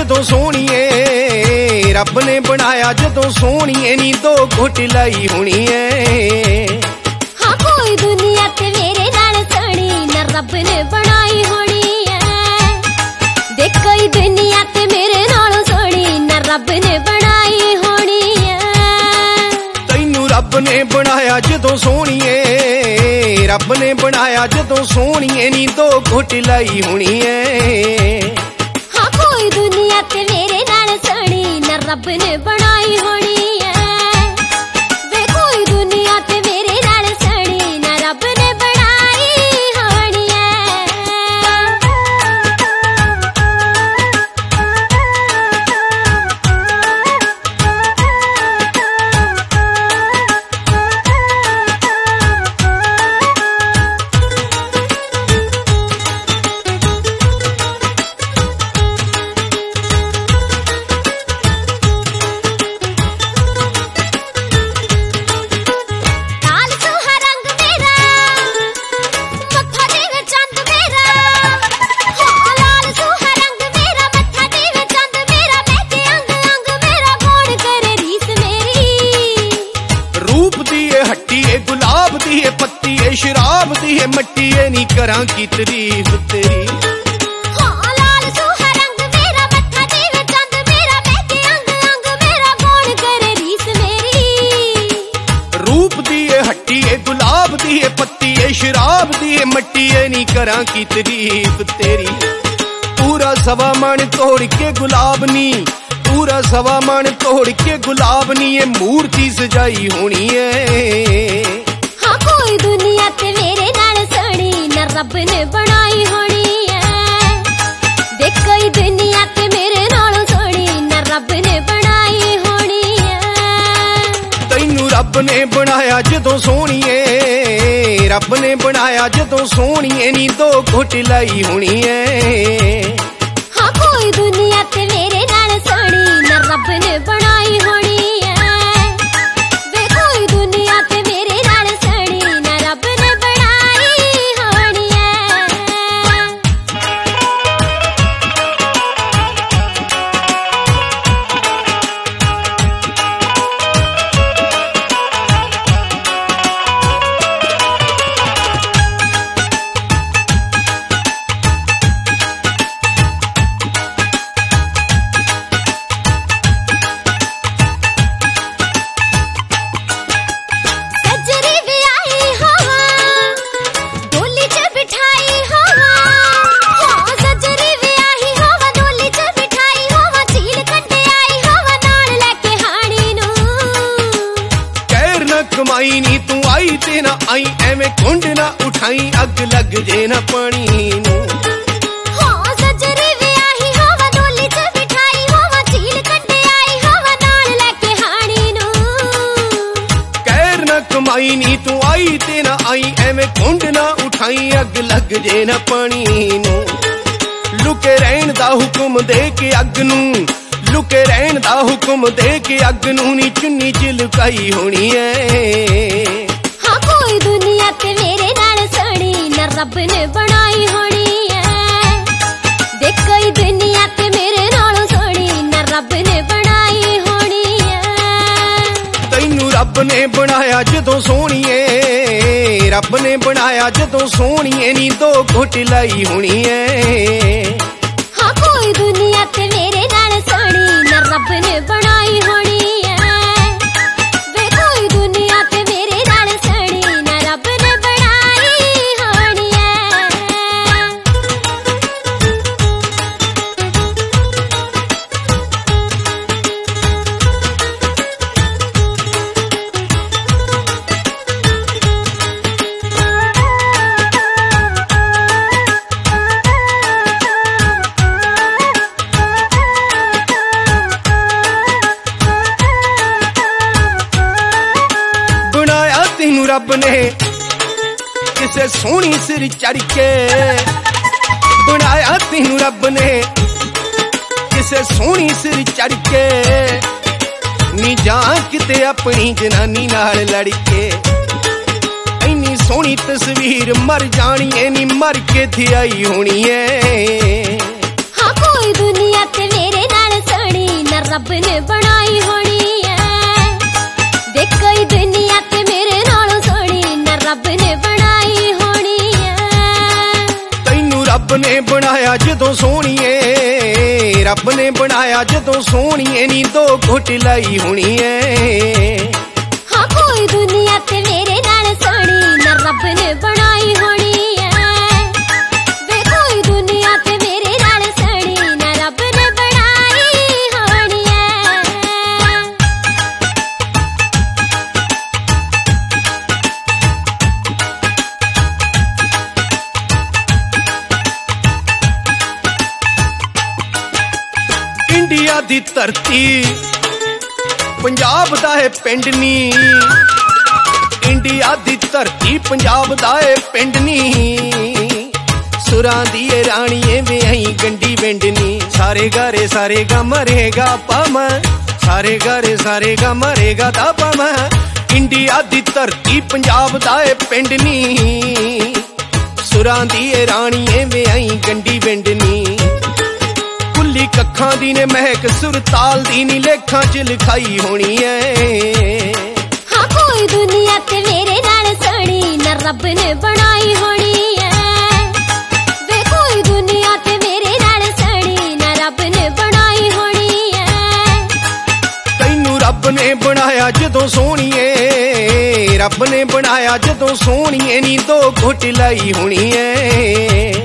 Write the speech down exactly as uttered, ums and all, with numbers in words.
जदों सोहणीए, रब ने बनाया जदों सोहणीए नी दो घुट लाई होनी है। हाँ कोई दुनिया ते मेरे नाल सोहणी ना रब ने बनाई होनी है। देख कोई दुनिया ते मेरे नाल सोहणी ना रब ने बनाई होनी है। तैनू रब ने बनाया जदों सोहणीए, रब ने बनाया जदों सोहणीए नी दो घुट लाई होनी है। हाँ कोई दुनिया ते मेरे नाल सोहणी ना रब ने बनाई होनी है। वे कोई दुनिया ते मेरे नाल सोहणी ना रब ने बनाई होनी है। गुलाब दी है पत्ती है शराब दी है मट्टी है नी करां की तारीफ तेरी। हाँ लाल सूहा रंग मेरा मत्था देवे चंद मेरा महके अंग अंग मेरा कौन करे रीस मेरी। रूप दी है हट्टी है गुलाब दी है पत्ती है शराब दी है मट्टी है नी करां की तारीफ तेरी। पूरा सवा मन तोड़ के गुलाब नी, पूरा सवा मन तोड़ के गुलाब नी ये मूर्ति सजाई होनी है। हाँ कोई दुनिया ते मेरे नाल सोहणी ना रब ने बनाई होनी है। देख कोई दुनिया ते मेरे नाल सोहणी ना रब ने बनाई होनी है। तैनू रब ने बनाया जदों सोहणीए, रब ने बनाया जदों सोहणीए नी दो घुट लाई होनी है। हाँ कोई दुनिया ते मेरे नाल सोहणी ना रब ने बनाई होनी है। वे कोई दुनिया ते मेरे नाल सोहणी ना रब ने बनाई होनी है। कमाई नी तू आई ते ना आई एवें कुंड ना उठाई अग लग जे ना पानी नू। हाँ सजरी विआही होवा डोली च बिठाई होवा झील कंडे आई होवा नाल लेके हाणी नू। कहर ना कमाई नी तू आई ते ना आई एवें कुंड ना उठाई अग लग जे ना पानी नू। लुके रहन दा हुक्म दे के अग नू, लुके रहन दा हुक्म दे के अग नू नी चुन्नी च लुकाई होनी है। हाँ कोई दुनिया ते मेरे नाल सोहणी ना रब ने बनाई होनी है। देख कोई दुनिया ते मेरे नाल सोहणी ना रब ने बनाई होनी है। तैनू रब ने बनाया जदों सोहणीए, रब ने बनाया जदों सोहणीए नी दो घुट लाई होनी है। हाँ कोई दुनिया ते मेरे नाल सोहणी ना रब ने बनाई होनी है। वे कोई दुनिया ते मेरे नाल सोहणी ना रब ने बनाई होनी है। रब ने किसे सोहनी सिर चढ़ के बनाया, तेनू रब ने किसे सोहनी सिर चढ़ के नी जा किते अपनी जनानी नाल लड़ के। इन्नी सोहनी तस्वीर मर जानी है नी मर के थी आई होनी है। हाँ कोई दुनिया ते मेरे नाल रब ने बनाई होनी है। देख कोई दुनिया ते मेरे नालों सोहनी न रब ने बनाई होनी है। तैनू रब ने बनाया जदों सोहणीए, रब ने बनाया जदों सोहणीए नी दो घुट लाई होनी है। हाँ कोई दुनिया ते मेरे नाल सोहनी न रब ने बनाई होनी है। वे कोई दुनिया ते मेरे नाल सोहनी न रब ने बनाई होनी है। इंडिया दी धरती पंजाब दा है पिंड नी, इंडिया दी धरती पंजाब दा है पिंड नी। सुरां दी राणीए वे आई गंडी विंडनी, सारे गारे सारे गा मरेगा पम, सारे गारे सारे गा मरेगा दा पम। इंडिया दी धरती पंजाब दा है पिंड नी, सुरां दी राणीए वे आई गंडी विंडनी। कुल्ली कखां दी ने महक सुरताल दी नी लेखां च लिखाई होनी है। हाँ कोई दुनिया ते मेरे नाल सोहनी न रब ने बनाई होनी है। वे कोई दुनिया ते मेरे नाल सोहनी न रब ने बनाई होनी है। तैनू रब ने बनाया जदों सोहणीए, रब ने बनाया जदों सोहणीए नी दो घुट लाई होनी है।